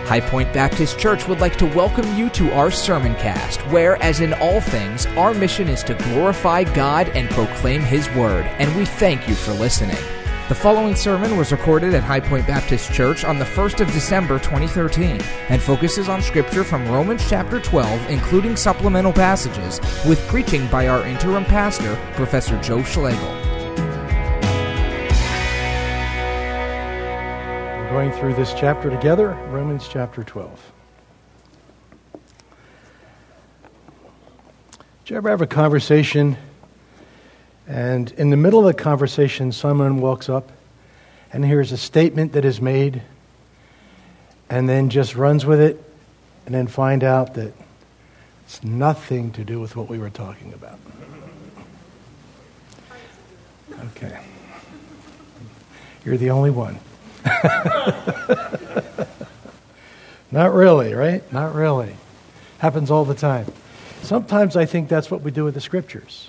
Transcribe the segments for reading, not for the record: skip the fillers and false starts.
High Point Baptist Church would like to welcome you to our sermon cast, where, as in all things, our mission is to glorify God and proclaim His Word, and we thank you for listening. The following sermon was recorded at High Point Baptist Church on the 1st of December 2013 and focuses on Scripture from Romans chapter 12, including supplemental passages, with preaching by our interim pastor, Professor Joe Schlegel. Going through this chapter together, Romans chapter 12. Did you ever have a conversation, and in the middle of the conversation, someone walks up and hears a statement that is made, and then just runs with it, and then find out that it's nothing to do with what we were talking about? Okay. You're the only one. Not really, right? Not really. Happens all the time. Sometimes I think that's what we do with the Scriptures.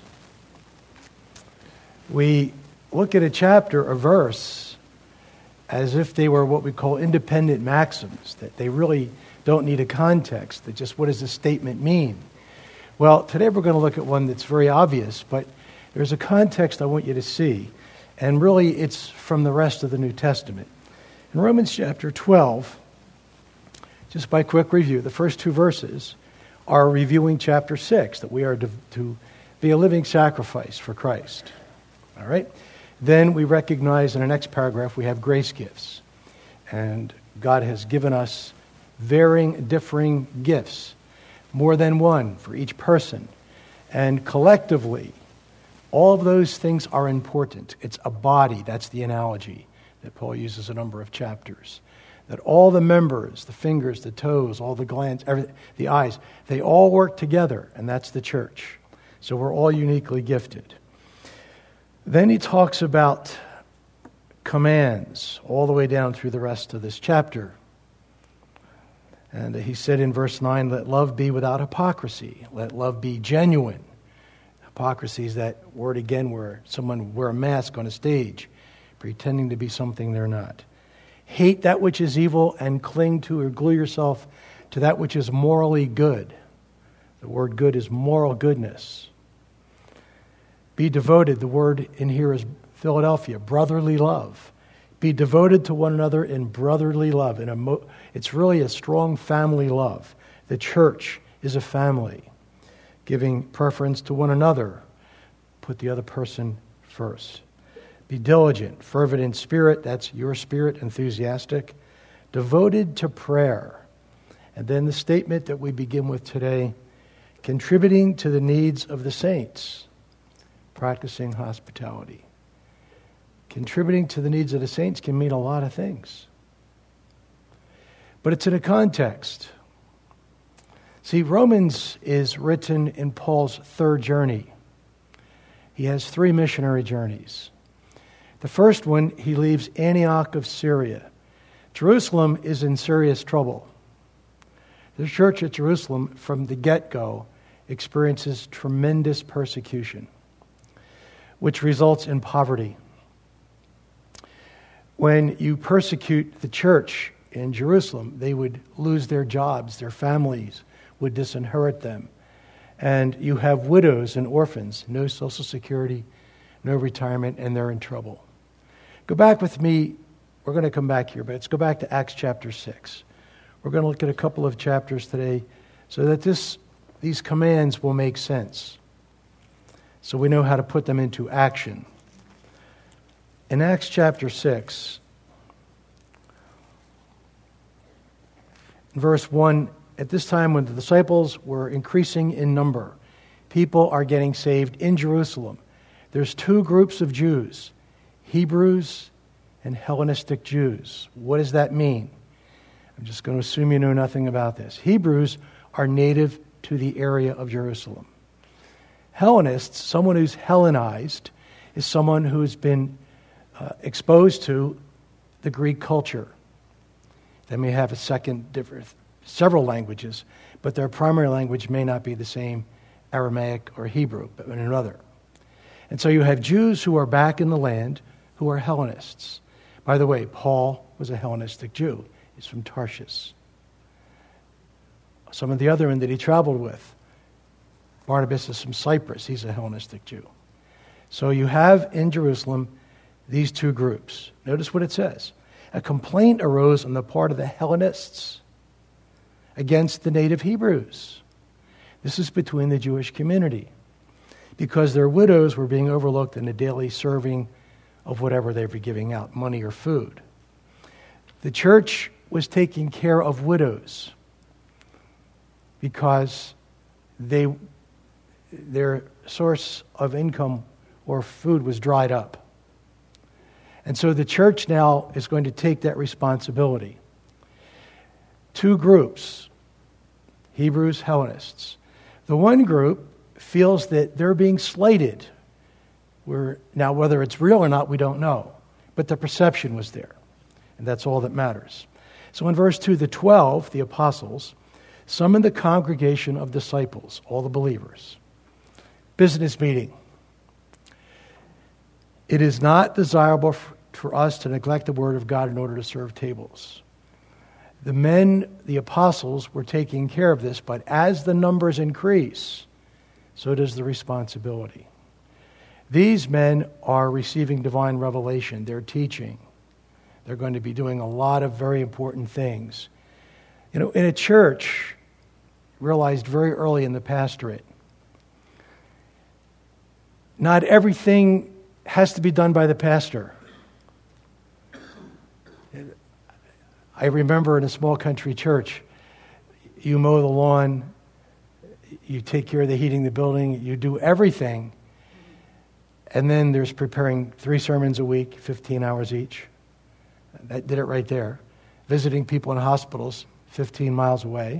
We look at a chapter or verse as if they were what we call independent maxims, that they really don't need a context, that just what does the statement mean? Well, today we're going to look at one that's very obvious, but there's a context I want you to see, and really it's from the rest of the New Testament. In Romans chapter 12, just by quick review, the first two verses are reviewing chapter 6, that we are to be a living sacrifice for Christ. All right? Then we recognize in the next paragraph we have grace gifts. And God has given us differing gifts, more than one for each person. And collectively, all of those things are important. It's a body, that's the analogy that Paul uses a number of chapters. That all the members, the fingers, the toes, all the glands, the eyes, they all work together, and that's the church. So we're all uniquely gifted. Then he talks about commands all the way down through the rest of this chapter. And he said in verse 9, let love be without hypocrisy. Let love be genuine. Hypocrisy is that word again where someone wear a mask on a stage, pretending to be something they're not. Hate that which is evil and cling to or glue yourself to that which is morally good. The word good is moral goodness. Be devoted. The word in here is Philadelphia, brotherly love. Be devoted to one another in brotherly love. It's really a strong family love. The church is a family, giving preference to one another. Put the other person first. Be diligent, fervent in spirit, that's your spirit, enthusiastic, devoted to prayer. And then the statement that we begin with today, contributing to the needs of the saints, practicing hospitality. Contributing to the needs of the saints can mean a lot of things. But it's in a context. See, Romans is written in Paul's third journey. He has 3 missionary journeys. The first one, he leaves Antioch of Syria. Jerusalem is in serious trouble. The church at Jerusalem, from the get-go, experiences tremendous persecution, which results in poverty. When you persecute the church in Jerusalem, they would lose their jobs, their families would disinherit them. And you have widows and orphans, no Social Security, no retirement, and they're in trouble. Go back with me. We're going to come back here, but let's go back to Acts chapter 6. We're going to look at a couple of chapters today so that these commands will make sense, so we know how to put them into action. In Acts chapter 6, verse 1, at this time when the disciples were increasing in number, people are getting saved in Jerusalem. There's 2 groups of Jews, Hebrews and Hellenistic Jews. What does that mean? I'm just going to assume you know nothing about this. Hebrews are native to the area of Jerusalem. Hellenists, someone who's Hellenized, is someone who's been exposed to the Greek culture. They may have several languages, but their primary language may not be the same Aramaic or Hebrew, but another. And so you have Jews who are back in the land who are Hellenists. By the way, Paul was a Hellenistic Jew. He's from Tarshish. some of the other men that he traveled with. Barnabas is from Cyprus. He's a Hellenistic Jew. So you have in Jerusalem these two groups. Notice what it says. A complaint arose on the part of the Hellenists against the native Hebrews. This is between the Jewish community, because their widows were being overlooked in the daily serving of whatever they were giving out, money or food. The church was taking care of widows because their source of income or food was dried up. And so the church now is going to take that responsibility. Two groups, Hebrews, Hellenists. The one group feels that they're being slighted. Now, whether it's real or not, we don't know. But the perception was there. And that's all that matters. So in verse 2, the 12, the apostles, summoned the congregation of disciples, all the believers. Business meeting. It is not desirable for us to neglect the word of God in order to serve tables. The men, the apostles, were taking care of this, but as the numbers increase, so does the responsibility. These men are receiving divine revelation. They're teaching. They're going to be doing a lot of very important things. You know, in a church, realized very early in the pastorate, not everything has to be done by the pastor. I remember in a small country church, you mow the lawn, you take care of the heating, the building, you do everything. And then there's preparing 3 sermons a week, 15 hours each. That did it right there. Visiting people in hospitals 15 miles away.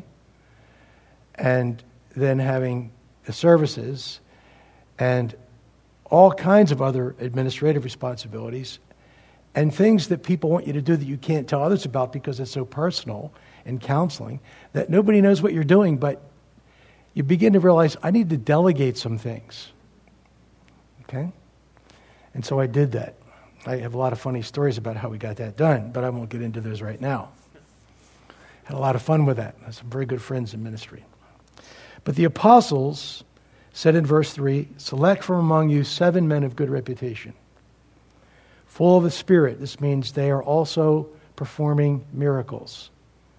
And then having the services and all kinds of other administrative responsibilities and things that people want you to do that you can't tell others about because it's so personal in counseling that nobody knows what you're doing, but you begin to realize, I need to delegate some things. Okay? And so I did that. I have a lot of funny stories about how we got that done, but I won't get into those right now. Had a lot of fun with that. I have some very good friends in ministry. But the apostles said in verse 3, select from among you 7 men of good reputation, full of the Spirit. This means they are also performing miracles.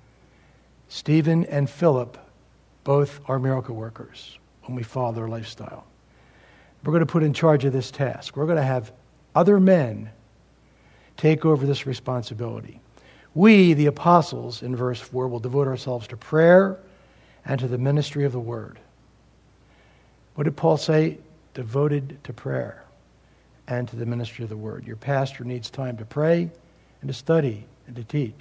Stephen and Philip both are miracle workers when we follow their lifestyle. We're going to put in charge of this task. We're going to have other men take over this responsibility. We, the apostles, in verse 4, will devote ourselves to prayer and to the ministry of the word. What did Paul say? Devoted to prayer and to the ministry of the word. Your pastor needs time to pray and to study and to teach.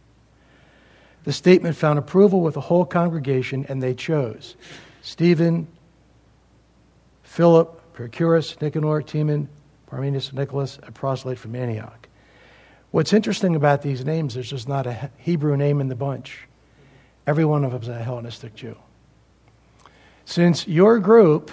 The statement found approval with the whole congregation, and they chose Stephen, Philip, Prochorus, Nicanor, Timon, Parmenas, Nicholas, a proselyte from Antioch. What's interesting about these names, there's just not a Hebrew name in the bunch. Every one of them is a Hellenistic Jew. Since your group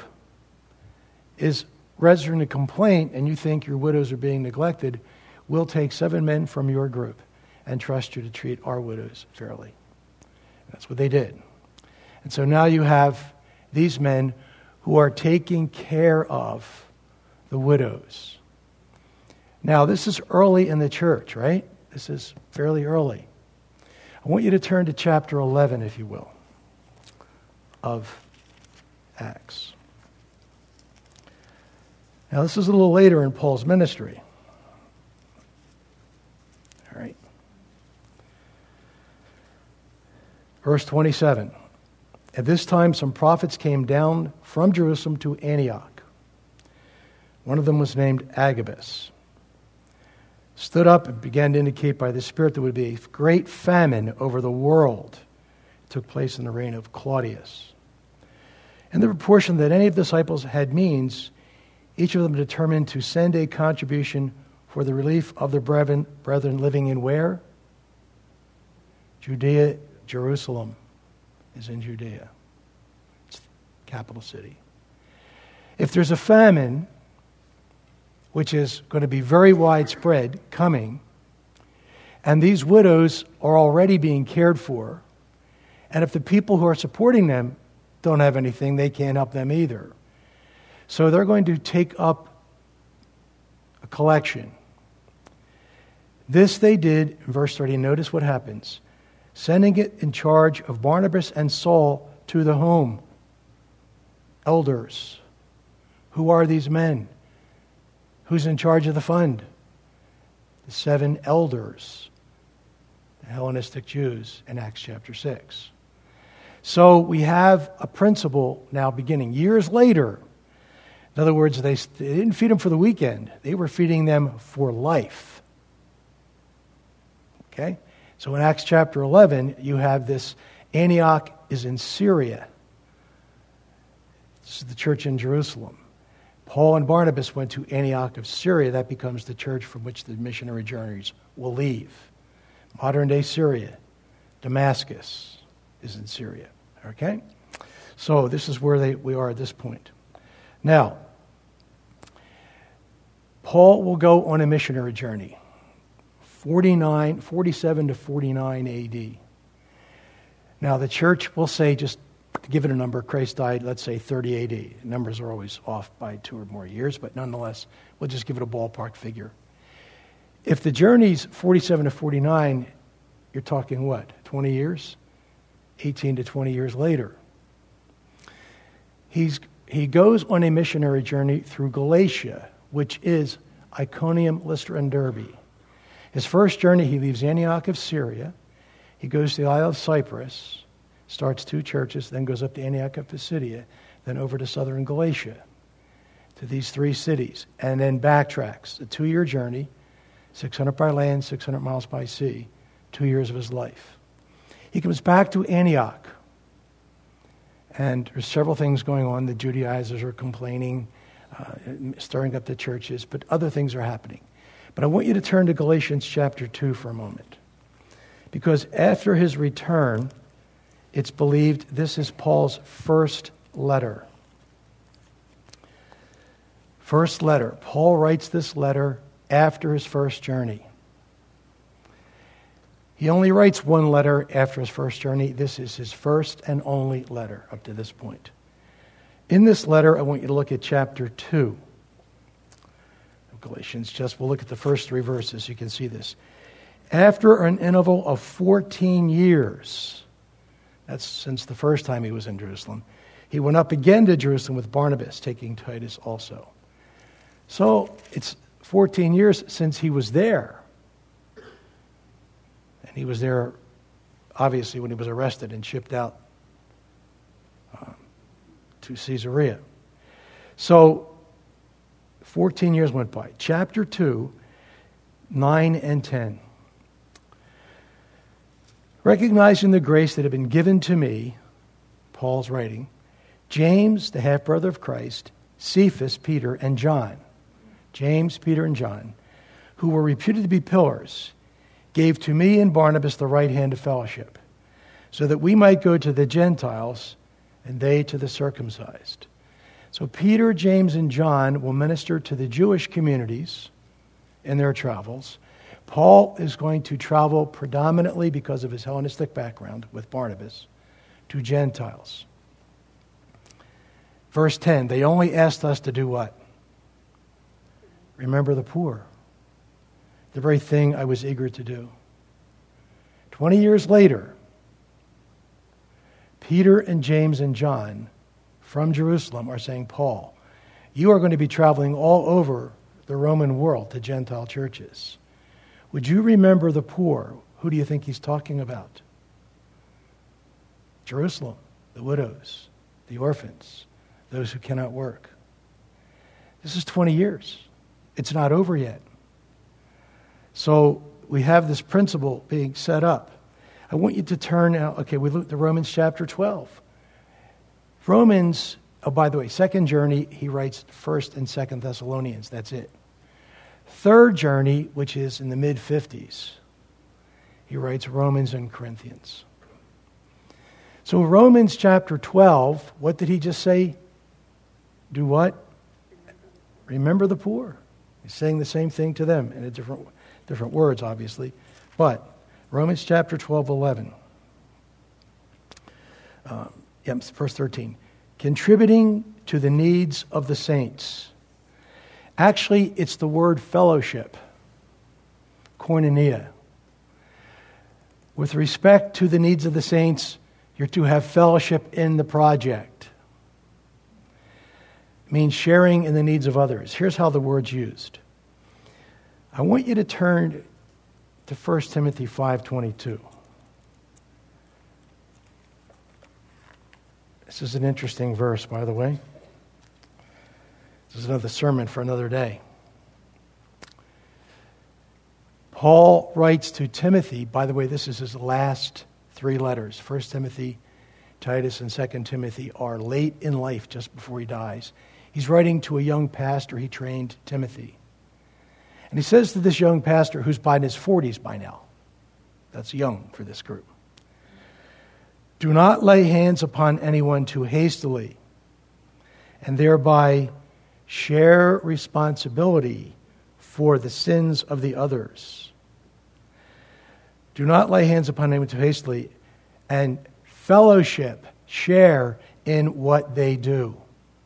is registering a complaint and you think your widows are being neglected, we'll take 7 men from your group and trust you to treat our widows fairly. That's what they did. And so now you have these men who are taking care of the widows. Now, this is early in the church, right? This is fairly early. I want you to turn to chapter 11, if you will, of Acts. Now, this is a little later in Paul's ministry. All right. Verse 27. At this time, some prophets came down from Jerusalem to Antioch. One of them was named Agabus. Stood up and began to indicate by the Spirit there would be a great famine over the world. It took place in the reign of Claudius. In the proportion that any of the disciples had means, each of them determined to send a contribution for the relief of the brethren living in where? Judea, Jerusalem is in Judea. It's the capital city. If there's a famine, which is going to be very widespread, coming, and these widows are already being cared for, And if the people who are supporting them don't have anything, they can't help them either. So they're going to take up a collection. This they did, in verse 30, notice what happens. Sending it in charge of Barnabas and Saul to the home. Elders. Who are these men? Who's in charge of the fund? The 7 elders, the Hellenistic Jews in Acts chapter 6. So we have a principle now beginning years later. In other words, they didn't feed them for the weekend. They were feeding them for life. Okay? So in Acts chapter 11, you have this, Antioch is in Syria. This is the church in Jerusalem. Paul and Barnabas went to Antioch of Syria. That becomes the church from which the missionary journeys will leave. Modern-day Syria. Damascus is in Syria. Okay? So this is where we are at this point. Now, Paul will go on a missionary journey. 47 to 49 A.D. Now, the church will say, just to give it a number, Christ died, let's say 30 A.D. Numbers are always off by 2 or more years, but nonetheless, we'll just give it a ballpark figure. If the journey's 47 to 49, you're talking what, 20 years? 18 to 20 years later. He goes on a missionary journey through Galatia, which is Iconium, Lystra, and Derbe. His first journey, he leaves Antioch of Syria. He goes to the Isle of Cyprus, starts 2 churches, then goes up to Antioch of Pisidia, then over to southern Galatia, to these 3 cities, and then backtracks. A 2-year journey, 600 by land, 600 miles by sea, 2 years of his life. He comes back to Antioch, and there's several things going on. The Judaizers are complaining, stirring up the churches, but other things are happening. But I want you to turn to Galatians chapter 2 for a moment. Because after his return, it's believed this is Paul's first letter. First letter. Paul writes this letter after his first journey. He only writes 1 letter after his first journey. This is his first and only letter up to this point. In this letter, I want you to look at chapter 2. Galatians, we'll look at the first 3 verses. You can see this. After an interval of 14 years, that's since the first time he was in Jerusalem, he went up again to Jerusalem with Barnabas, taking Titus also. So it's 14 years since he was there. And he was there, obviously, when he was arrested and shipped out to Caesarea. So 14 years went by. Chapter 2, 9 and 10. Recognizing the grace that had been given to me, Paul's writing, James, the half-brother of Christ, Cephas, Peter, and John, James, Peter, and John, who were reputed to be pillars, gave to me and Barnabas the right hand of fellowship, so that we might go to the Gentiles and they to the circumcised. So Peter, James, and John will minister to the Jewish communities in their travels. Paul is going to travel predominantly because of his Hellenistic background with Barnabas to Gentiles. Verse 10, they only asked us to do what? Remember the poor. The very thing I was eager to do. 20 years later, Peter and James and John from Jerusalem are saying, Paul, you are going to be traveling all over the Roman world to Gentile churches. Would you remember the poor? Who do you think he's talking about? Jerusalem, the widows, the orphans, those who cannot work. This is 20 years. It's not over yet. So we have this principle being set up. I want you to turn now. Okay, we looked at Romans chapter 12. Romans, oh, by the way, second journey, he writes 1st and 2nd Thessalonians. That's it. Third journey, which is in the mid-50s, he writes Romans and Corinthians. So Romans chapter 12, what did he just say? Do what? Remember the poor. He's saying the same thing to them in a different words, obviously. But Romans chapter 12, 11. verse 13. Contributing to the needs of the saints. Actually, it's the word fellowship, koinonia. With respect to the needs of the saints, you're to have fellowship in the project. It means sharing in the needs of others. Here's how the word's used. I want you to turn to 1 Timothy 5:22. This is an interesting verse, by the way. This is another sermon for another day. Paul writes to Timothy, by the way, this is his last 3 letters. 1 Timothy, Titus, and 2 Timothy are late in life, just before he dies. He's writing to a young pastor he trained, Timothy. And he says to this young pastor, who's by in his 40s by now, that's young for this group, do not lay hands upon anyone too hastily, and thereby share responsibility for the sins of the others. Do not lay hands upon anyone too hastily, and fellowship, share in what they do.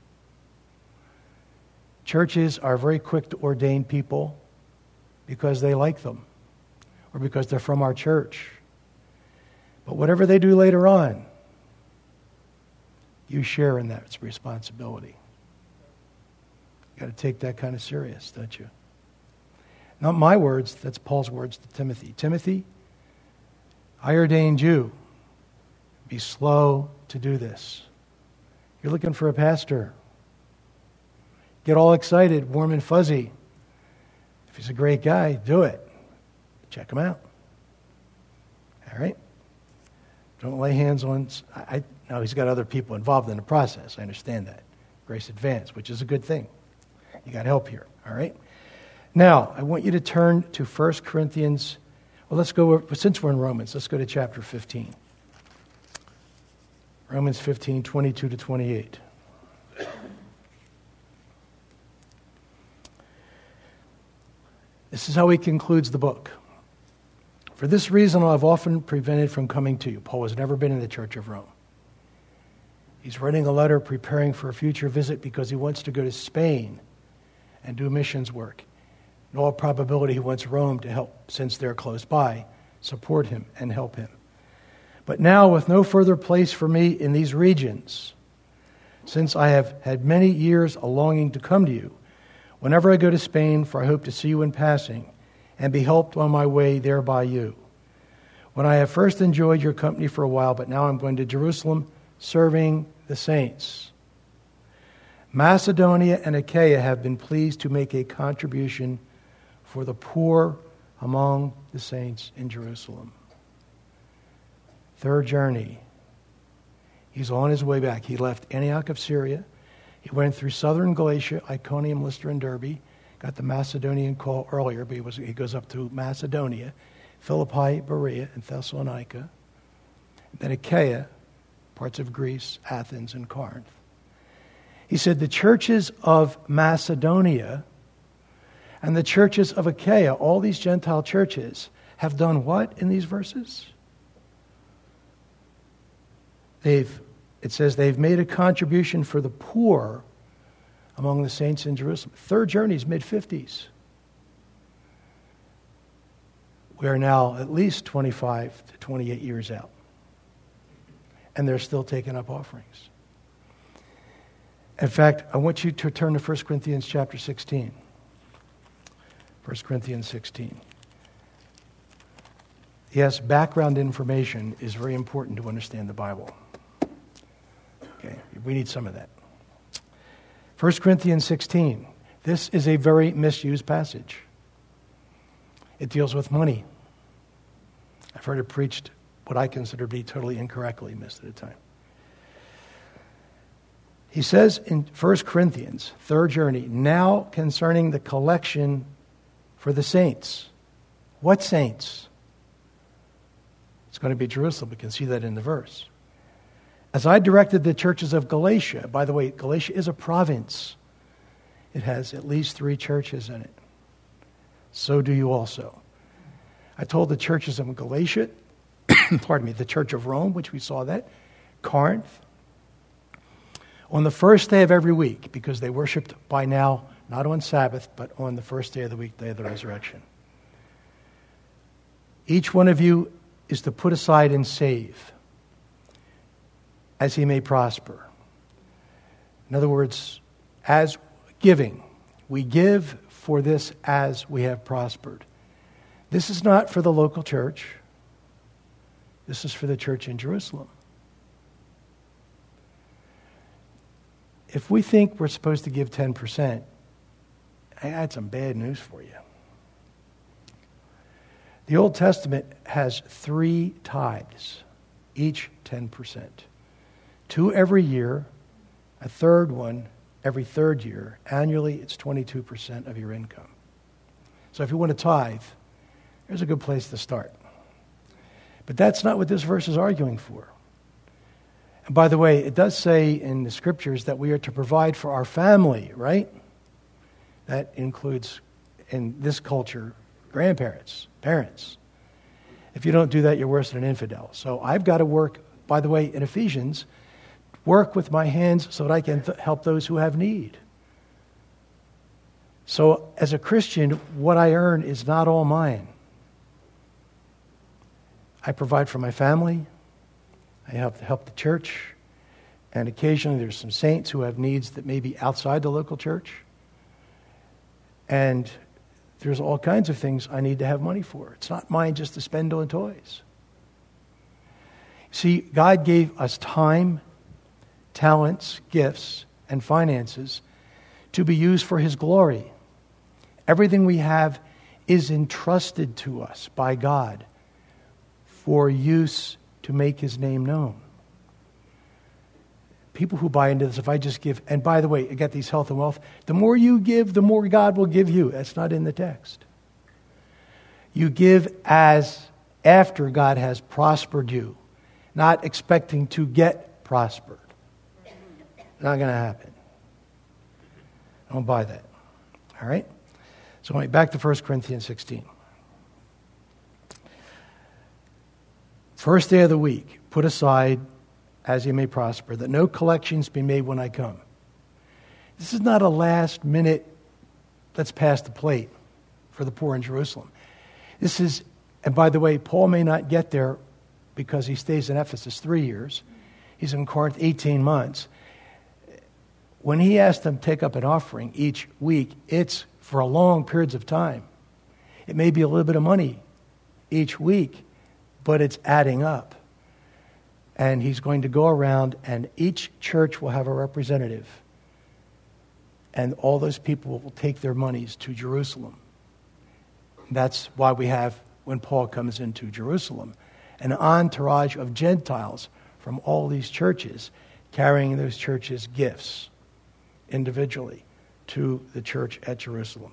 Churches are very quick to ordain people because they like them or because they're from our church. But whatever they do later on, you share in that responsibility. You've got to take that kind of serious, don't you? Not my words, that's Paul's words to Timothy. Timothy, I ordained you. Be slow to do this. You're looking for a pastor. Get all excited, warm and fuzzy. If he's a great guy, do it. Check him out. All right? Don't lay hands on... Now, he's got other people involved in the process. I understand that. Grace Advance, which is a good thing. You got help here. All right? Now, I want you to turn to 1 Corinthians... Well, let's go... Since we're in Romans, let's go to chapter 15. Romans 15, 22 to 28. This is how he concludes the book. For this reason, I've often prevented from coming to you. Paul has never been in the Church of Rome. He's writing a letter preparing for a future visit because he wants to go to Spain and do missions work. In all probability, he wants Rome to help, since they're close by, support him and help him. But now, with no further place for me in these regions, since I have had many years a longing to come to you, whenever I go to Spain, for I hope to see you in passing, and be helped on my way there by you. When I have first enjoyed your company for a while, but now I'm going to Jerusalem, serving the saints. Macedonia and Achaia have been pleased to make a contribution for the poor among the saints in Jerusalem. Third journey. He's on his way back. He left Antioch of Syria. He went through southern Galatia, Iconium, Lystra, and Derbe. Got the Macedonian call earlier, but he goes up to Macedonia, Philippi, Berea, and Thessalonica. Then Achaia, parts of Greece, Athens, and Corinth. He said the churches of Macedonia and the churches of Achaia, all these Gentile churches, have done what in these verses? It says they've made a contribution for the poor among the saints in Jerusalem. Third journey's mid-50s. We are now at least 25 to 28 years out. And they're still taking up offerings. In fact, I want you to turn to 1 Corinthians chapter 16. 1 Corinthians 16. Yes, background information is very important to understand the Bible. Okay, we need some of that. 1 Corinthians 16. This is a very misused passage. It deals with money. I've heard it preached what I consider to be totally incorrectly most of the time. He says in 1 Corinthians, third journey, now concerning the collection for the saints. What saints? It's going to be Jerusalem. We can see that in the verse. As I directed the churches of Galatia, by the way, Galatia is a province. It has at least 3 churches in it. So do you also. I told the churches of Galatia, pardon me, the Church of Rome, which we saw that, Corinth, on the first day of every week, because they worshiped by now, not on Sabbath, but on the first day of the week, day of the resurrection. Each one of you is to put aside and save, as he may prosper. In other words, as giving, we give for this as we have prospered. This is not for the local church. This is for the church in Jerusalem. If we think we're supposed to give 10%, I had some bad news for you. The Old Testament has 3 tithes, each 10%. 2 every year, a third one every third year. Annually, it's 22% of your income. So if you want to tithe, there's a good place to start. But that's not what this verse is arguing for. And by the way, it does say in the scriptures that we are to provide for our family, right? That includes, in this culture, grandparents, parents. If you don't do that, you're worse than an infidel. So I've got to work, by the way, in Ephesians, work with my hands so that I can help those who have need. So as a Christian, what I earn is not all mine. I provide for my family. I help the church. And occasionally there's some saints who have needs that may be outside the local church. And there's all kinds of things I need to have money for. It's not mine just to spend on toys. See, God gave us time, talents, gifts, and finances to be used for His glory. Everything we have is entrusted to us by God for use to make His name known. People who buy into this, if I just give, and by the way, I got these health and wealth, the more you give, the more God will give you. That's not in the text. You give as after God has prospered you, not expecting to get prospered. Not going to happen. Don't buy that. All right? So back to 1 Corinthians 16. First day of the week, put aside as you may prosper, that no collections be made when I come. This is not a last minute, let's pass the plate for the poor in Jerusalem. This is, and by the way, Paul may not get there because he stays in Ephesus 3 years. He's in Corinth 18 months. When he asked them to take up an offering each week, it's for long periods of time. It may be a little bit of money each week, but it's adding up. And he's going to go around, and each church will have a representative. And all those people will take their monies to Jerusalem. That's why we have, when Paul comes into Jerusalem, an entourage of Gentiles from all these churches carrying those churches' gifts individually to the church at Jerusalem.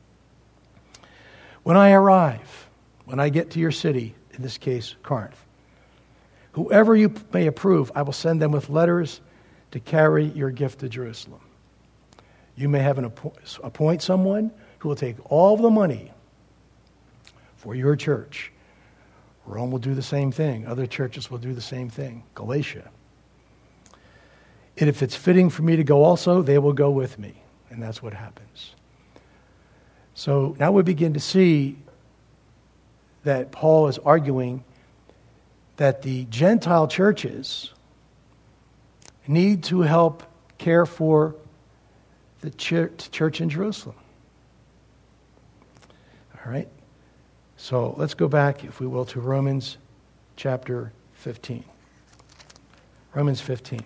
When I arrive, when I get to your city, in this case, Corinth, whoever you may approve, I will send them with letters to carry your gift to Jerusalem. You may have appoint someone who will take all of the money for your church. Rome will do the same thing. Other churches will do the same thing. Galatia. And if it's fitting for me to go also, they will go with me. And that's what happens. So now we begin to see that Paul is arguing that the Gentile churches need to help care for the church in Jerusalem. All right? So let's go back, if we will, to Romans chapter 15. Romans 15.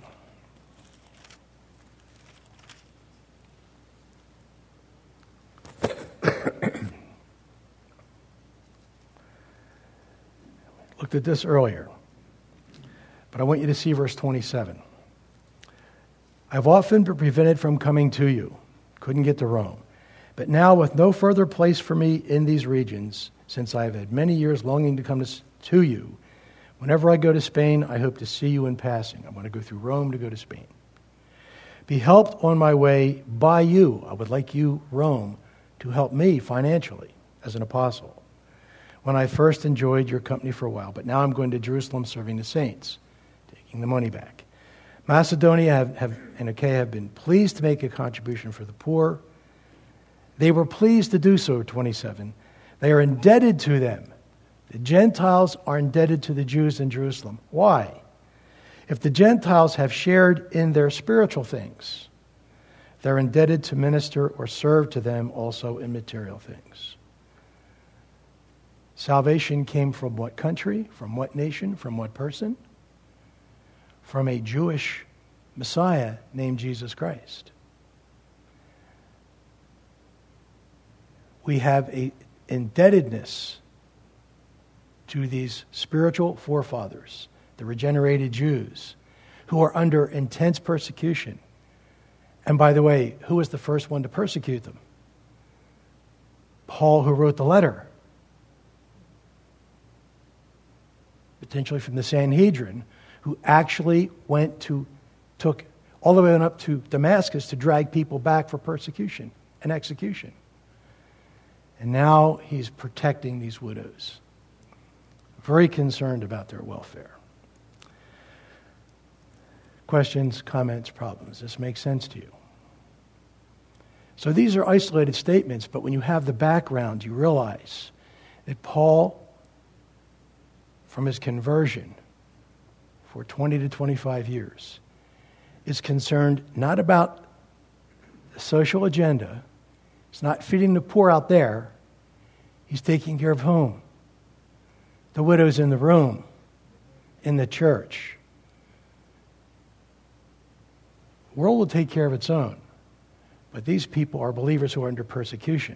Looked at this earlier, but I want you to see verse 27. I've often been prevented from coming to you. Couldn't get to Rome. But now, with no further place for me in these regions, since I have had many years longing to come to you, whenever I go to Spain, I hope to see you in passing. I want to go through Rome to go to Spain. Be helped on my way by you. I would like you, Rome, to help me financially as an apostle, when I first enjoyed your company for a while. But now I'm going to Jerusalem serving the saints, taking taking the money back. Macedonia and Achaia have been pleased to make a contribution for the poor. They were pleased to do so, 27. They are indebted to them. The Gentiles are indebted to the Jews in Jerusalem. Why? If the Gentiles have shared in their spiritual things, they're indebted to minister or serve to them also in material things. Salvation came from what country? From what nation? From what person? From a Jewish Messiah named Jesus Christ. We have an indebtedness to these spiritual forefathers, the regenerated Jews, who are under intense persecution. And by the way, who was the first one to persecute them? Paul, who wrote the letter. Potentially from the Sanhedrin, who actually took all the way up to Damascus to drag people back for persecution and execution. And now he's protecting these widows. Very concerned about their welfare. Questions, comments, problems. Does this make sense to you? So these are isolated statements, but when you have the background, you realize that Paul, from his conversion for 20 to 25 years, is concerned not about the social agenda. He's not feeding the poor out there. He's taking care of whom? The widows in the room, in the church. The world will take care of its own, but these people are believers who are under persecution.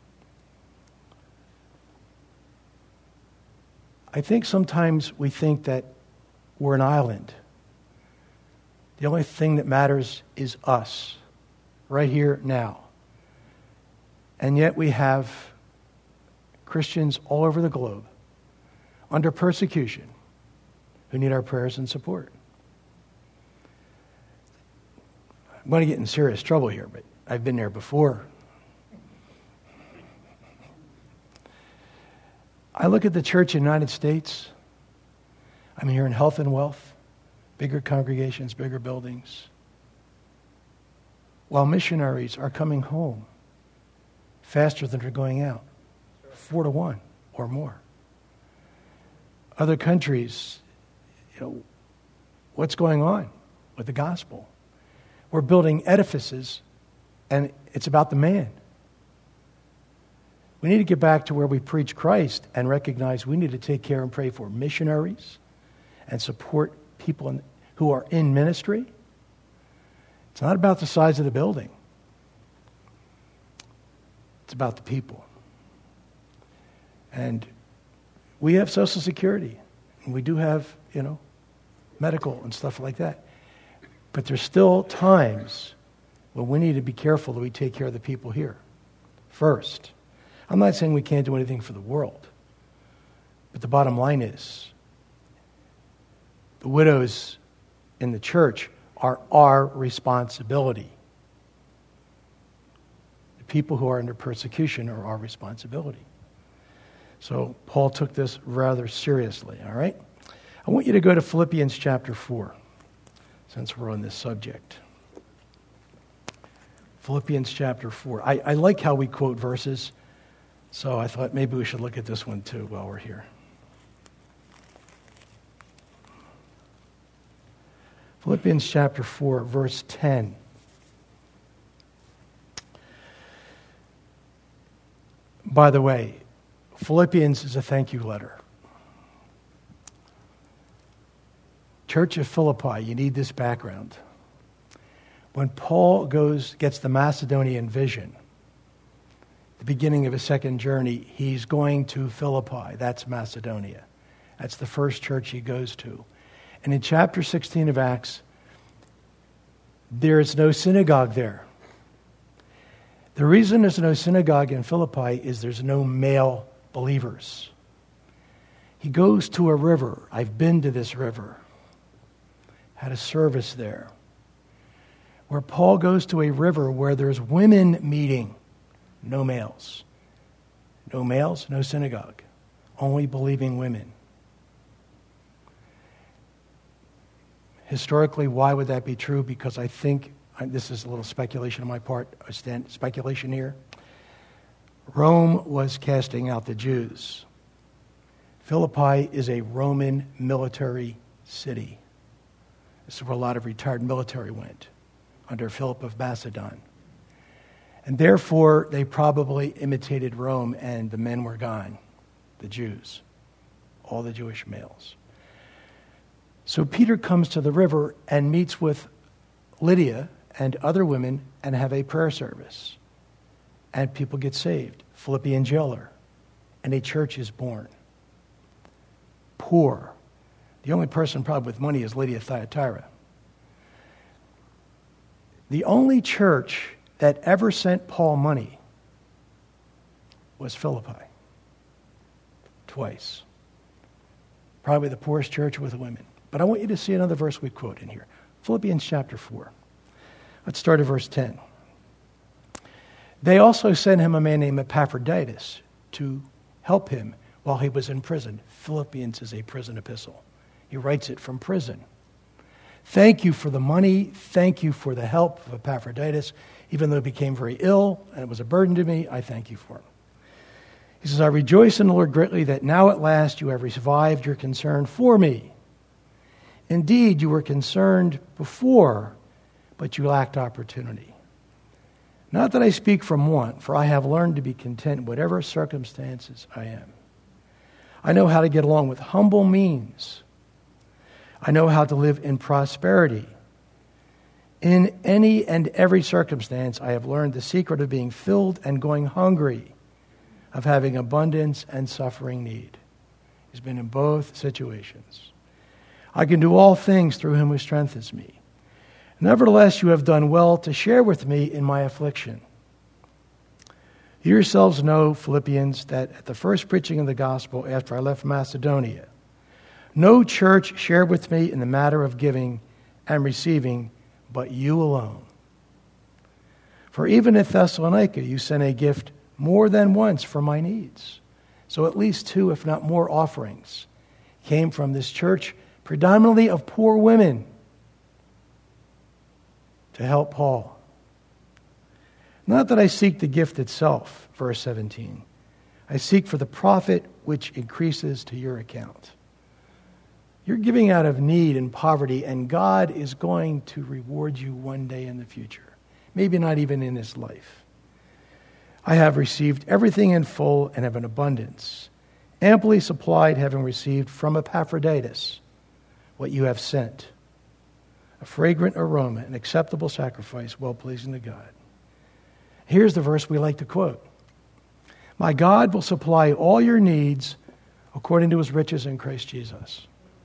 I think sometimes we think that we're an island. The only thing that matters is us, right here, now. And yet we have Christians all over the globe under persecution who need our prayers and support. I'm going to get in serious trouble here, but I've been there before. I look at the church in the United States. I'm here in health and wealth, bigger congregations, bigger buildings, while missionaries are coming home faster than they're going out, 4 to 1 or more. Other countries, what's going on with the gospel? We're building edifices, and it's about the man. We need to get back to where we preach Christ and recognize we need to take care and pray for missionaries and support people who are in ministry. It's not about the size of the building. It's about the people. And we have Social Security, and we do have, medical and stuff like that. But there's still times when we need to be careful that we take care of the people here first. I'm not saying we can't do anything for the world, but the bottom line is the widows in the church are our responsibility. The people who are under persecution are our responsibility. So Paul took this rather seriously, all right? I want you to go to Philippians chapter 4, since we're on this subject. Philippians chapter 4. I like how we quote verses, so I thought maybe we should look at this one too while we're here. Philippians chapter 4, verse 10. By the way, Philippians is a thank you letter. Church of Philippi, you need this background. When Paul gets the Macedonian vision, the beginning of his second journey, he's going to Philippi. That's Macedonia. That's the first church he goes to. And in chapter 16 of Acts, there is no synagogue there. The reason there's no synagogue in Philippi is there's no male believers. He goes to a river. I've been to this river. Had a service there. Where Paul goes to a river where there's women meeting. No males. No males, no synagogue. Only believing women. Historically, why would that be true? Because I think, this is a little speculation on my part, speculation here. Rome was casting out the Jews. Philippi is a Roman military city. This is where a lot of retired military went, under Philip of Macedon. And therefore, they probably imitated Rome, and the men were gone, the Jews, all the Jewish males. So Peter comes to the river and meets with Lydia and other women and have a prayer service. And people get saved. Philippian jailer. And a church is born. Poor. The only person probably with money is Lydia Thyatira. The only church that ever sent Paul money was Philippi. Twice. Probably the poorest church with women. But I want you to see another verse we quote in here. Philippians chapter 4. Let's start at verse 10. They also sent him a man named Epaphroditus to help him while he was in prison. Philippians is a prison epistle. He writes it from prison. Thank you for the money. Thank you for the help of Epaphroditus. Even though he became very ill and it was a burden to me, I thank you for him. He says, I rejoice in the Lord greatly that now at last you have revived your concern for me. Indeed, you were concerned before, but you lacked opportunity. Not that I speak from want, for I have learned to be content in whatever circumstances I am. I know how to get along with humble means. I know how to live in prosperity. In any and every circumstance, I have learned the secret of being filled and going hungry, of having abundance and suffering need. He's been in both situations. I can do all things through him who strengthens me. Nevertheless, you have done well to share with me in my affliction. You yourselves know, Philippians, that at the first preaching of the gospel after I left Macedonia, no church shared with me in the matter of giving and receiving, but you alone. For even at Thessalonica, you sent a gift more than once for my needs. So at least 2, if not more, offerings came from this church, predominantly of poor women, to help Paul. Not that I seek the gift itself, verse 17. I seek for the profit which increases to your account. You're giving out of need and poverty, and God is going to reward you one day in the future. Maybe not even in this life. I have received everything in full and have an abundance, amply supplied, having received from Epaphroditus what you have sent, a fragrant aroma, an acceptable sacrifice, well-pleasing to God. Here's the verse we like to quote. My God will supply all your needs according to his riches in Christ Jesus.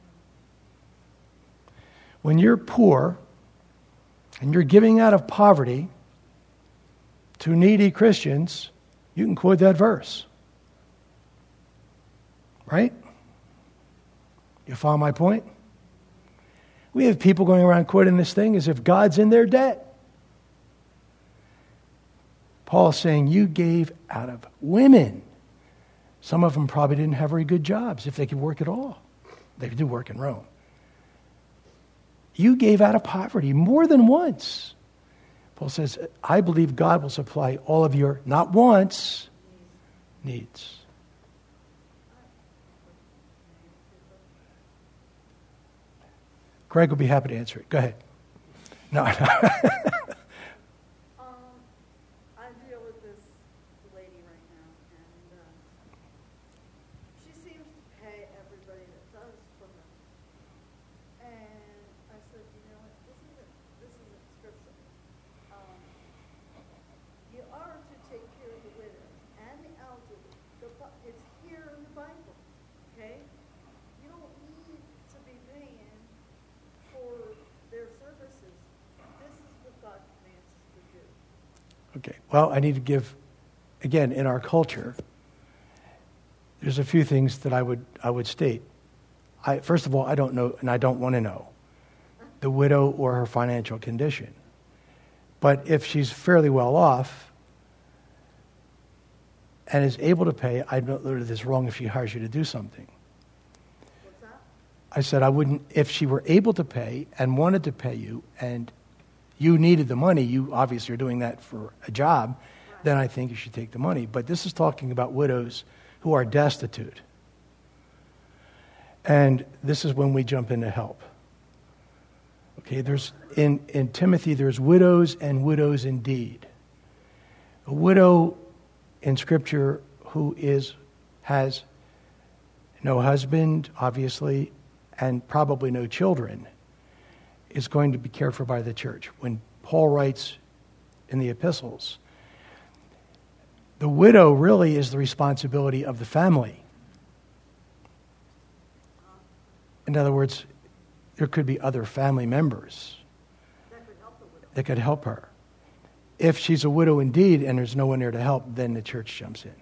When you're poor and you're giving out of poverty to needy Christians, you can quote that verse. Right? You follow my point? We have people going around quoting this thing as if God's in their debt. Paul's saying you gave out of women. Some of them probably didn't have very good jobs if they could work at all. They could do work in Rome. You gave out of poverty more than once. Paul says, I believe God will supply all of your, not wants, needs. Greg will be happy to answer it. Go ahead. No. I deal with this lady right now, and she seems to pay everybody that does for her. And I said, you know what, this isn't scriptural. You are to take care of the widows and the elderly. It's here in the Bible, okay? You don't need to be paying for their services. This is what God commands us to do. Okay, well, I need to give, again, in our culture, there's a few things that I would state. First of all, I don't know, and I don't want to know, the widow or her financial condition. But if she's fairly well off and is able to pay, I don't know that it's wrong if she hires you to do something. What's that? I said I wouldn't, if she were able to pay and wanted to pay you and you needed the money, you obviously are doing that for a job, then I think you should take the money. But this is talking about widows who are destitute. And this is when we jump in to help. Okay, there's in Timothy, there's widows and widows indeed. A widow in Scripture who has no husband, obviously, and probably no children, is going to be cared for by the church. When Paul writes in the epistles, the widow really is the responsibility of the family. In other words, there could be other family members that could help her. If she's a widow indeed and there's no one there to help, then the church jumps in.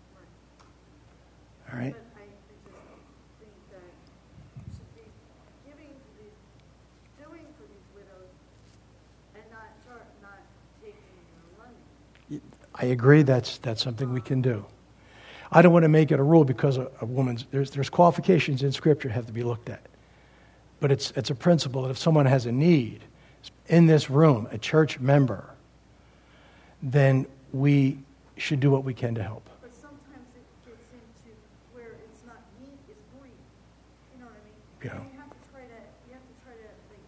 All right? But I just think that you should be giving to these, doing for these widows, and not taking their money. I agree that's something we can do. I don't want to make it a rule because a woman's, there's qualifications in Scripture that have to be looked at. But it's a principle that if someone has a need in this room, a church member, then we should do what we can to help. But sometimes it gets into where it's not need, it's greed. You know what I mean? Yeah. And you have to try to like,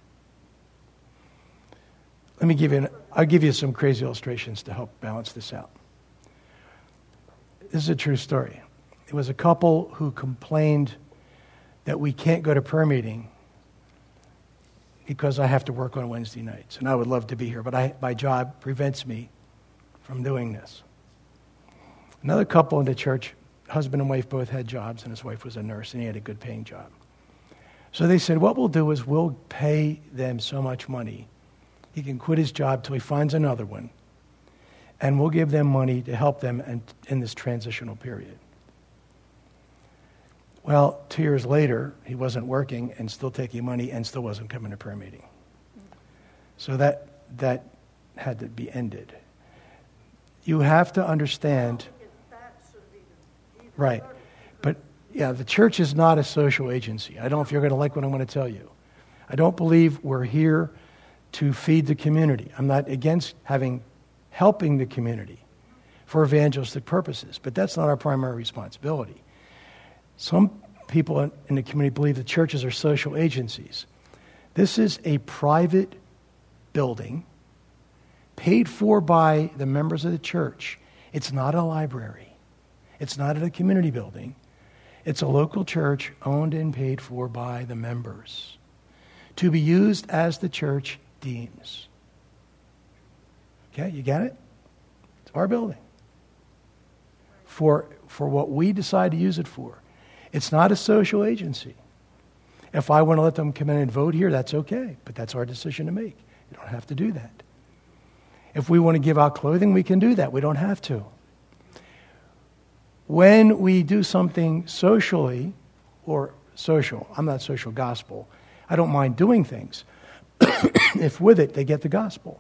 Let me give you, I'll give you some crazy illustrations to help balance this out. This is a true story. It was a couple who complained that we can't go to prayer meeting because I have to work on Wednesday nights. And I would love to be here, but my job prevents me from doing this. Another couple in the church, husband and wife both had jobs, and his wife was a nurse, and he had a good paying job. So they said, what we'll do is we'll pay them so much money. He can quit his job till he finds another one, and we'll give them money to help them in this transitional period. Well, 2 years later, he wasn't working and still taking money and still wasn't coming to prayer meeting. So that had to be ended. You have to understand, that should be the right? But yeah, the church is not a social agency. I don't know if you're going to like what I'm going to tell you. I don't believe we're here to feed the community. I'm not against helping the community for evangelistic purposes, but that's not our primary responsibility. Some people in the community believe that churches are social agencies. This is a private building paid for by the members of the church. It's not a library. It's not a community building. It's a local church owned and paid for by the members to be used as the church deems. Okay, you get it? It's our building. For what we decide to use it for. It's not a social agency. If I want to let them come in and vote here, that's okay, but that's our decision to make. You don't have to do that. If we want to give out clothing, we can do that. We don't have to. When we do something socially, or social, I'm not social gospel, I don't mind doing things. If with it, they get the gospel.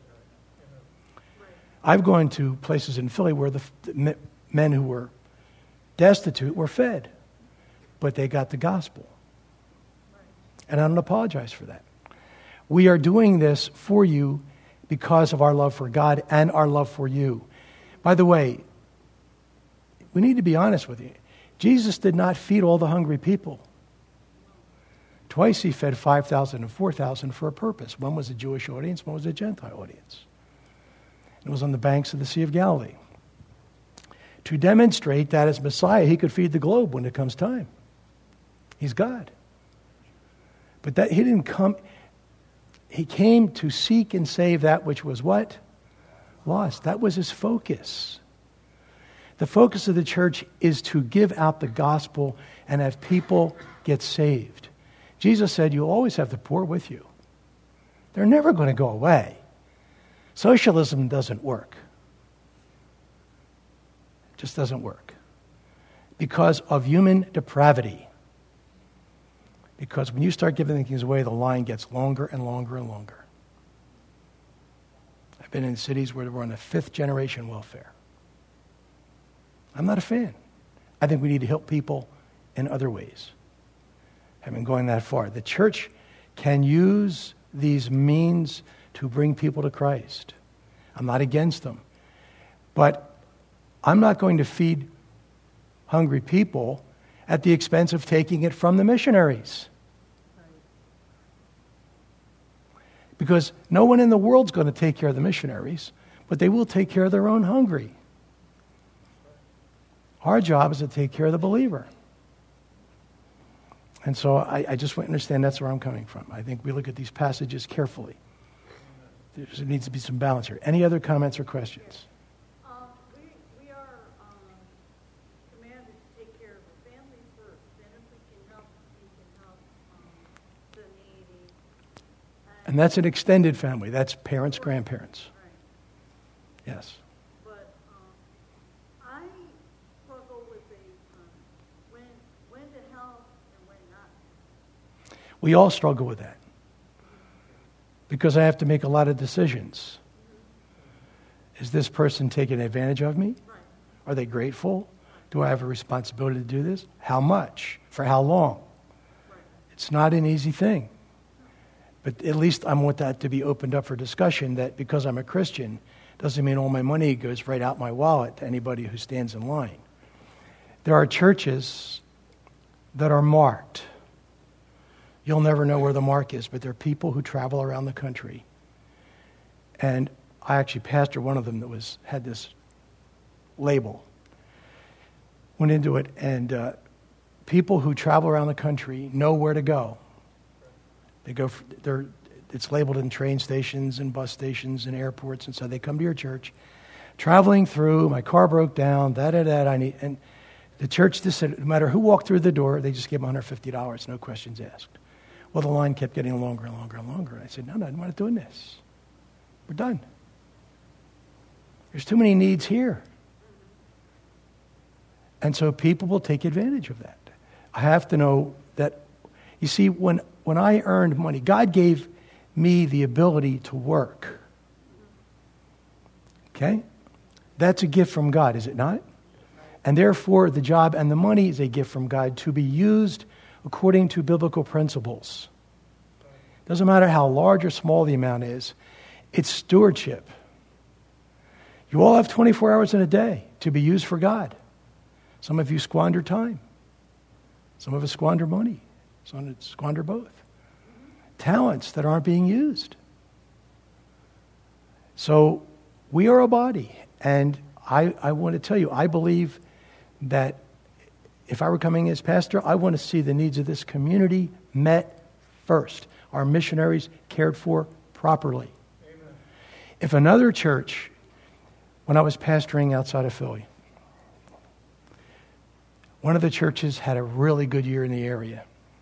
I've gone to places in Philly where the men who were destitute were fed, but they got the gospel. And I don't apologize for that. We are doing this for you because of our love for God and our love for you. By the way, we need to be honest with you. Jesus did not feed all the hungry people. Twice he fed 5,000 and 4,000 for a purpose. One was a Jewish audience, one was a Gentile audience. It was on the banks of the Sea of Galilee. To demonstrate that as Messiah, he could feed the globe when it comes time. He's God. But that he didn't come, he came to seek and save that which was what? Lost. That was his focus. The focus of the church is to give out the gospel and have people get saved. Jesus said, you always have the poor with you. They're never going to go away. Socialism doesn't work. It just doesn't work. Because of human depravity. Because when you start giving things away, the line gets longer and longer and longer. I've been in cities where we're on the 5th generation welfare. I'm not a fan. I think we need to help people in other ways. I haven't going that far. The church can use these means to bring people to Christ. I'm not against them. But I'm not going to feed hungry people at the expense of taking it from the missionaries. Because no one in the world's going to take care of the missionaries, but they will take care of their own hungry. Our job is to take care of the believer. And so I just want to understand that's where I'm coming from. I think we look at these passages carefully. There needs to be some balance here. Any other comments or questions? We are commanded to take care of the family first. Then if we can help, we can help the needy. And that's an extended family. That's parents, grandparents. Right. Yes. But I struggle with when to help and when not. We all struggle with that. Because I have to make a lot of decisions. Is this person taking advantage of me? Right. Are they grateful? Do I have a responsibility to do this? How much? For how long? Right. It's not an easy thing. But at least I want that to be opened up for discussion, that because I'm a Christian doesn't mean all my money goes right out my wallet to anybody who stands in line. There are churches that are marked. You'll never know where the mark is, but there are people who travel around the country. And I actually pastored one of them that had this label. Went into it, and people who travel around the country know where to go. They go. It's labeled in train stations and bus stations and airports, and so they come to your church. Traveling through, my car broke down. And the church just said, no matter who walked through the door, they just gave them $150, no questions asked. Well, the line kept getting longer and longer and longer. I said, no, I'm not doing this. We're done. There's too many needs here. And so people will take advantage of that. I have to know that, you see, when I earned money, God gave me the ability to work. Okay? That's a gift from God, is it not? And therefore, the job and the money is a gift from God to be used according to biblical principles. Doesn't matter how large or small the amount is, it's stewardship. You all have 24 hours in a day to be used for God. Some of you squander time. Some of us squander money. Some of us squander both. Talents that aren't being used. So we are a body. And I want to tell you, I believe that if I were coming as pastor, I want to see the needs of this community met first. Our missionaries cared for properly. Amen. If another church, when I was pastoring outside of Philly, one of the churches had a really good year in the area.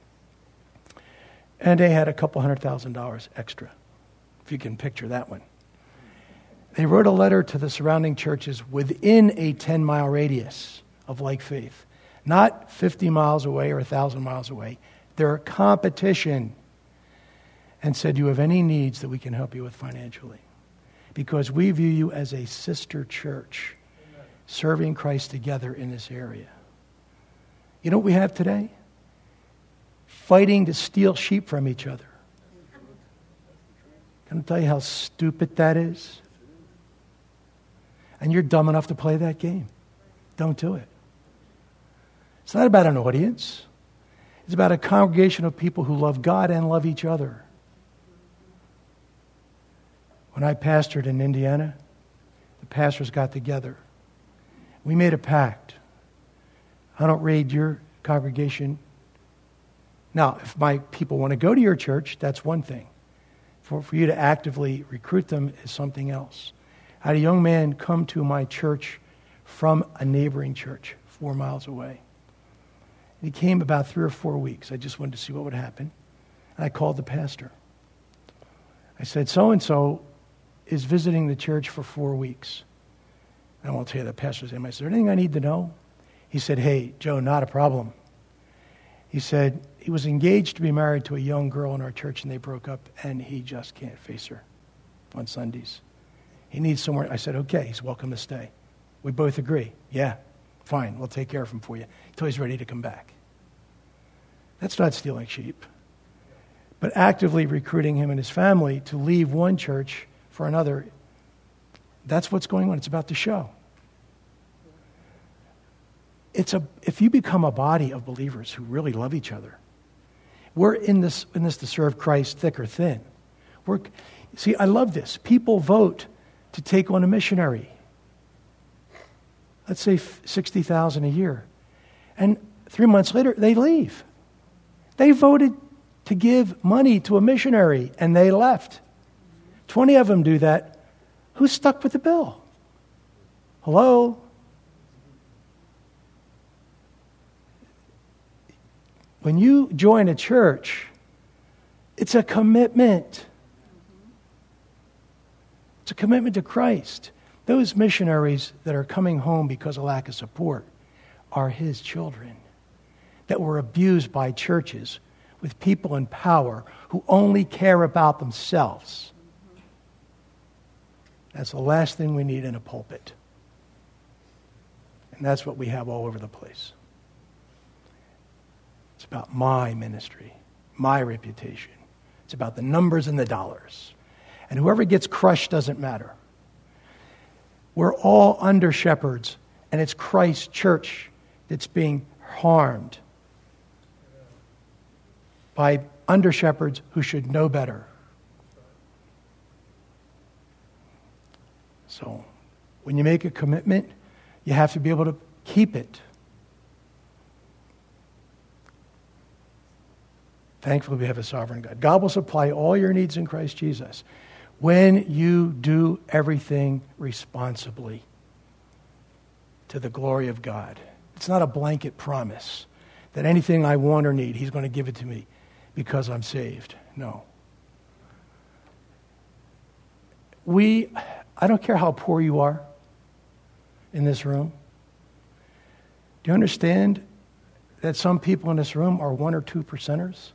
And they had a couple $100,000 extra, if you can picture that one. They wrote a letter to the surrounding churches within a 10-mile radius of Like Faith. Not 50 miles away or 1,000 miles away. They're competition. And said, do you have any needs that we can help you with financially? Because we view you as a sister church, serving Christ together in this area. You know what we have today? Fighting to steal sheep from each other. Can I tell you how stupid that is? And you're dumb enough to play that game. Don't do it. It's not about an audience. It's about a congregation of people who love God and love each other. When I pastored in Indiana, the pastors got together. We made a pact. I don't raid your congregation. Now, if my people want to go to your church, that's one thing. For you to actively recruit them is something else. I had a young man come to my church from a neighboring church 4 miles away. He came about 3 or 4 weeks. I just wanted to see what would happen. And I called the pastor. I said, so-and-so is visiting the church for 4 weeks. I won't tell you the pastor's name. I said, is there anything I need to know? He said, hey, Joe, not a problem. He said he was engaged to be married to a young girl in our church, and they broke up, and he just can't face her on Sundays. He needs somewhere. I said, okay, he's welcome to stay. We both agree. Yeah, fine, we'll take care of him for you until he's ready to come back. That's not stealing sheep. But actively recruiting him and his family to leave one church for another, that's what's going on. It's about the show. If you become a body of believers who really love each other, we're in this to serve Christ thick or thin. See, I love this. People vote to take on a missionary. Let's say $60,000 a year. And 3 months later, they leave. They voted to give money to a missionary, and they left. 20 of them do that. Who's stuck with the bill? Hello? When you join a church, it's a commitment. It's a commitment to Christ. Those missionaries that are coming home because of lack of support are his children that were abused by churches with people in power who only care about themselves. That's the last thing we need in a pulpit. And that's what we have all over the place. It's about my ministry, my reputation. It's about the numbers and the dollars. And whoever gets crushed doesn't matter. We're all under shepherds, and it's Christ's church that's being harmed by under shepherds who should know better. So, when you make a commitment, you have to be able to keep it. Thankfully, we have a sovereign God. God will supply all your needs in Christ Jesus when you do everything responsibly to the glory of God. It's not a blanket promise that anything I want or need, he's going to give it to me because I'm saved. No. I don't care how poor you are in this room. Do you understand that some people in this room are 1 or 2%ers?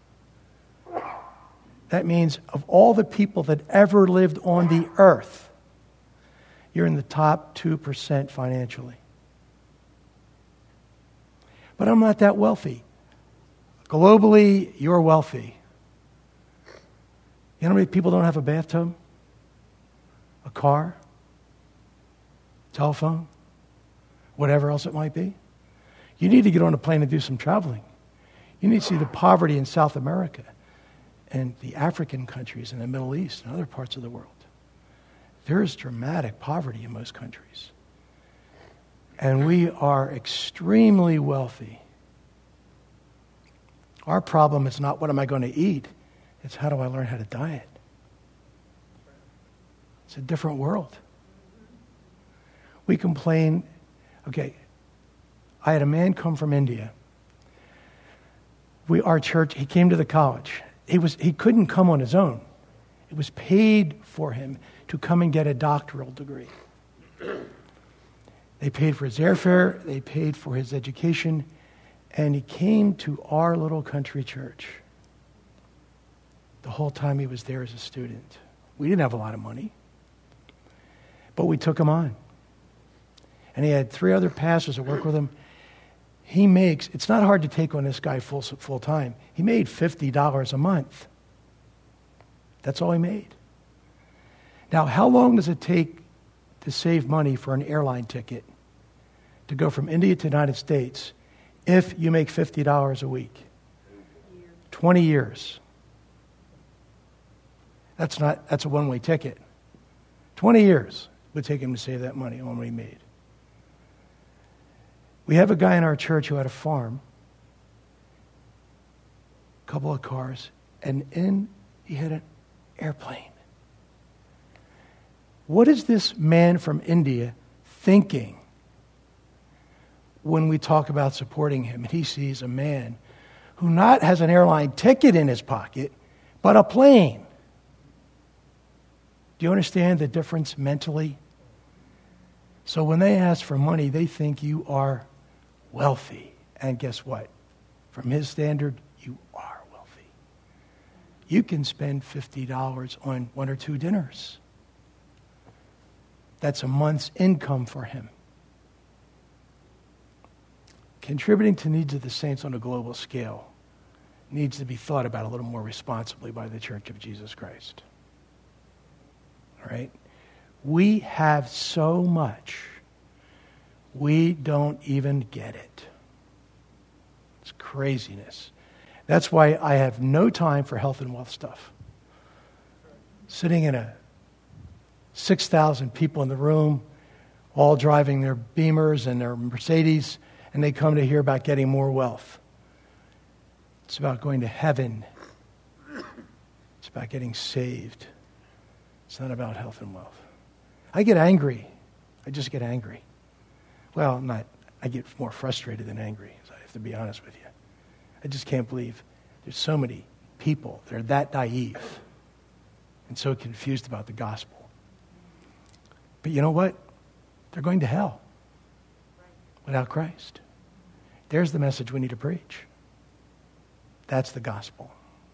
That means of all the people that ever lived on the earth, you're in the top 2% financially. But I'm not that wealthy. Globally, you're wealthy. You know how many people don't have a bathtub? A car? Telephone? Whatever else it might be? You need to get on a plane and do some traveling. You need to see the poverty in South America and the African countries and the Middle East and other parts of the world. There is dramatic poverty in most countries. And we are extremely wealthy. Our problem is not what am I going to eat, it's how do I learn how to diet. It's a different world. We complain, okay, I had a man come from India. Our church, he came to the college. He couldn't come on his own. It was paid for him to come and get a doctoral degree. They paid for his airfare, they paid for his education, and he came to our little country church the whole time he was there as a student. We didn't have a lot of money, but we took him on. And he had 3 other pastors that work with him. It's not hard to take on this guy full time. He made $50 a month. That's all he made. Now, how long does it take to save money for an airline ticket to go from India to the United States if you make $50 a week? 20 years. That's a one-way ticket. 20 years would take him to save that money on what he made. We have a guy in our church who had a farm, a couple of cars, and he had an airplane. What is this man from India thinking when we talk about supporting him? And he sees a man who not has an airline ticket in his pocket, but a plane. Do you understand the difference mentally? So when they ask for money, they think you are wealthy. And guess what? From his standard, you are wealthy. You can spend $50 on 1 or 2 dinners. That's a month's income for him. Contributing to needs of the saints on a global scale needs to be thought about a little more responsibly by the Church of Jesus Christ. All right? We have so much, we don't even get it. It's craziness. That's why I have no time for health and wealth stuff. Sitting in a 6,000 people in the room, all driving their Beamers and their Mercedes, and they come to hear about getting more wealth. It's about going to heaven. It's about getting saved. It's not about health and wealth. I get angry. I just get angry. Well, I get more frustrated than angry, I have to be honest with you. I just can't believe there's so many people that are that naive and so confused about the gospel. But you know what? They're going to hell without Christ. There's the message we need to preach. That's the gospel.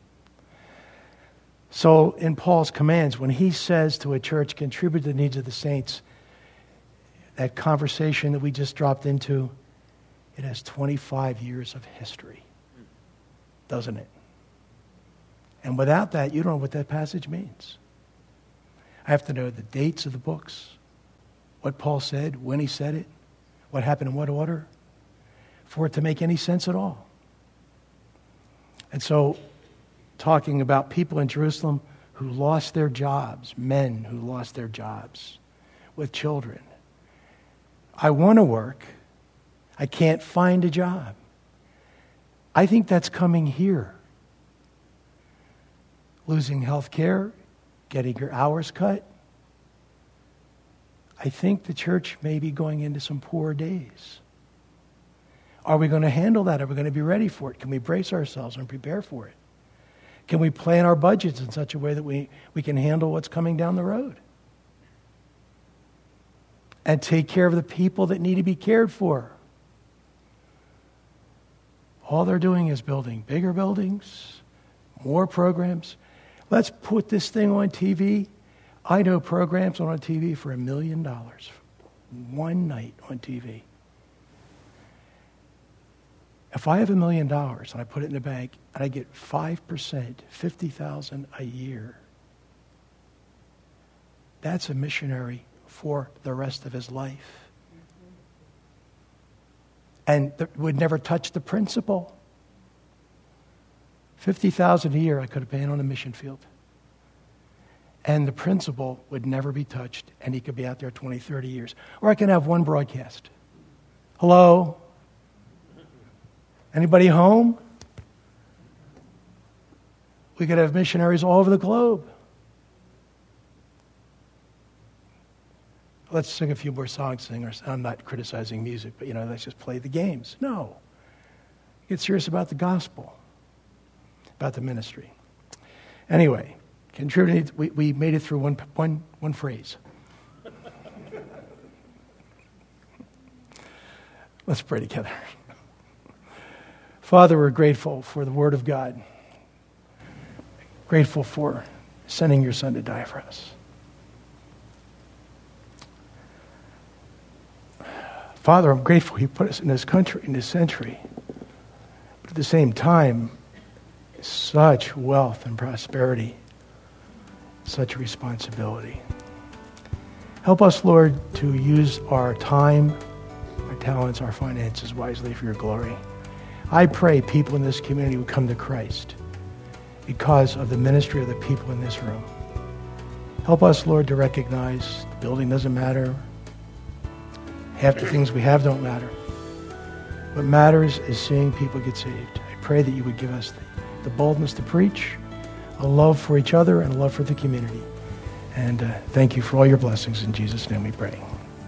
So in Paul's commands, when he says to a church, contribute to the needs of the saints, that conversation that we just dropped into, it has 25 years of history, doesn't it? And without that, you don't know what that passage means. I have to know the dates of the books, what Paul said, when he said it, what happened in what order, for it to make any sense at all. And so, talking about people in Jerusalem who lost their jobs, men who lost their jobs with children. I want to work. I can't find a job. I think that's coming here. Losing health care, getting your hours cut. I think the church may be going into some poor days. Are we going to handle that? Are we going to be ready for it? Can we brace ourselves and prepare for it? Can we plan our budgets in such a way that we can handle what's coming down the road? And take care of the people that need to be cared for. All they're doing is building bigger buildings, more programs. Let's put this thing on TV. I know programs on TV for $1 million. One night on TV. If I have $1 million and I put it in the bank and I get 5%, $50,000 a year, that's a missionary for the rest of his life. And would never touch the principle. $50,000 a year I could have been on a mission field. And the principle would never be touched, and he could be out there 20, 30 years. Or I can have one broadcast. Hello? Anybody home? We could have missionaries all over the globe. Let's sing a few more songs, singers. I'm not criticizing music, but let's just play the games. No. Get serious about the gospel, about the ministry. Anyway, contributing. We made it through one phrase. Let's pray together. Father, we're grateful for the Word of God. Grateful for sending your Son to die for us. Father, I'm grateful you put us in this country, in this century. But at the same time, such wealth and prosperity, such responsibility. Help us, Lord, to use our time, our talents, our finances wisely for your glory. I pray people in this community would come to Christ because of the ministry of the people in this room. Help us, Lord, to recognize the building doesn't matter. Half the things we have don't matter. What matters is seeing people get saved. I pray that you would give us the boldness to preach, a love for each other, and a love for the community. And thank you for all your blessings. In Jesus' name we pray.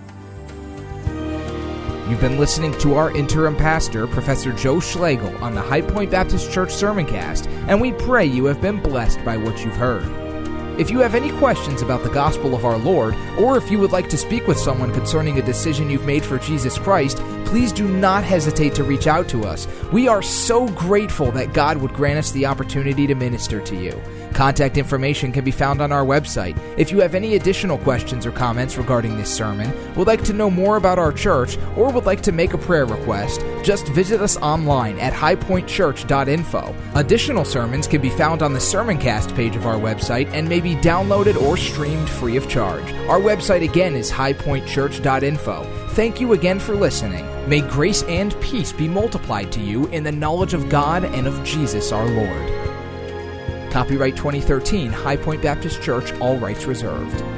You've been listening to our interim pastor, Professor Joe Schlegel, on the High Point Baptist Church Sermoncast, and we pray you have been blessed by what you've heard. If you have any questions about the gospel of our Lord, or if you would like to speak with someone concerning a decision you've made for Jesus Christ, please do not hesitate to reach out to us. We are so grateful that God would grant us the opportunity to minister to you. Contact information can be found on our website. If you have any additional questions or comments regarding this sermon, would like to know more about our church, or would like to make a prayer request, just visit us online at highpointchurch.info. Additional sermons can be found on the Sermoncast page of our website and may be downloaded or streamed free of charge. Our website again is highpointchurch.info. Thank you again for listening. May grace and peace be multiplied to you in the knowledge of God and of Jesus our Lord. Copyright 2013, High Point Baptist Church, all rights reserved.